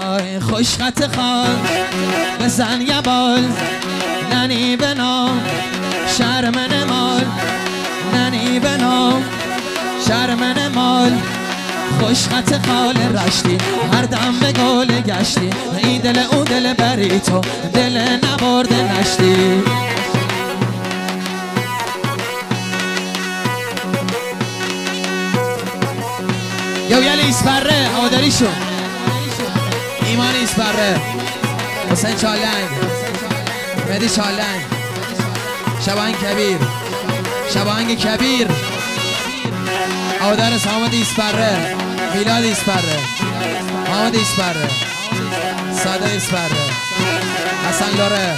وای خوش خط خال بزن یه بال ننی بنام شرمن مال ننی بنام شرمن مال خوش خط خال رشتی هر دم به گل گشتی ای دل او دل بری تو دل نبرده نشتی یو یلی ایسپره هواداریشون ایمان ایسپره حسین چالنگ مهدی چالنگ شباهنگ کبیر شباهنگ کبیر هوادار حامد ایسپره میلاد ایسپره حامد ایسپره ساده ایسپره حسن لوره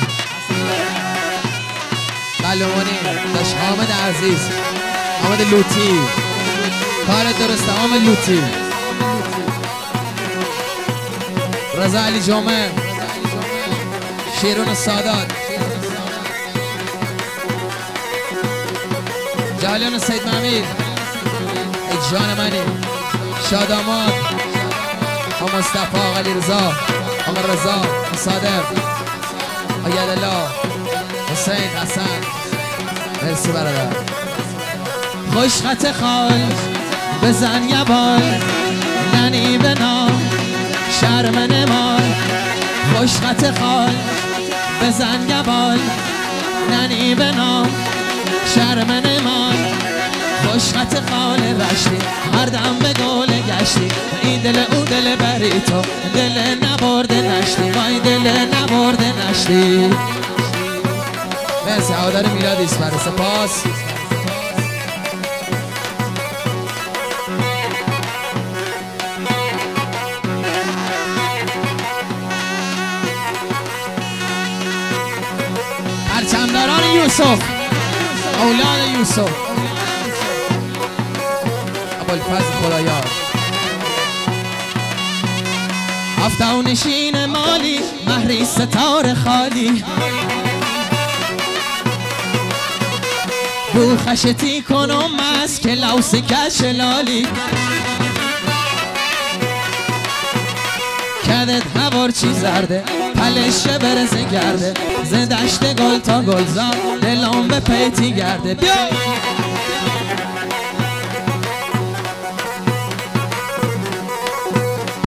قلومانی داشت حامد عزیز حامد لوتی کار درسته حامد لوتی رضا علی جمعه شیرون سادات جالیان سید مامیر ای جان منی شادامات آقا مصطفی آقا علی رضا آقا رضا صادق آقا الله حسین حسن مرسی برادر خوش خط خال بزن یه بال ننی بنام شرمن مال خوش خط خال بزن یه بال ننی بنام شرمن مال خوش خط خال رشتی هر دم به گل گشتی این دل او دل بری تو دل نبرده نشتی وای دل نبرده نشتی مرسی هوادار میلاد ایسپره سپاس پرچمداران یوسف اولاد یوسف ابوالفضل خدایار هفته و نشین مالی مهری ستاره خالی بو خشتی کنم از که لوس کشلالی کدت هوار چی زرده پلشه برزه گرده زدشت گل تا گلزار دلم به پیتی گرده بیا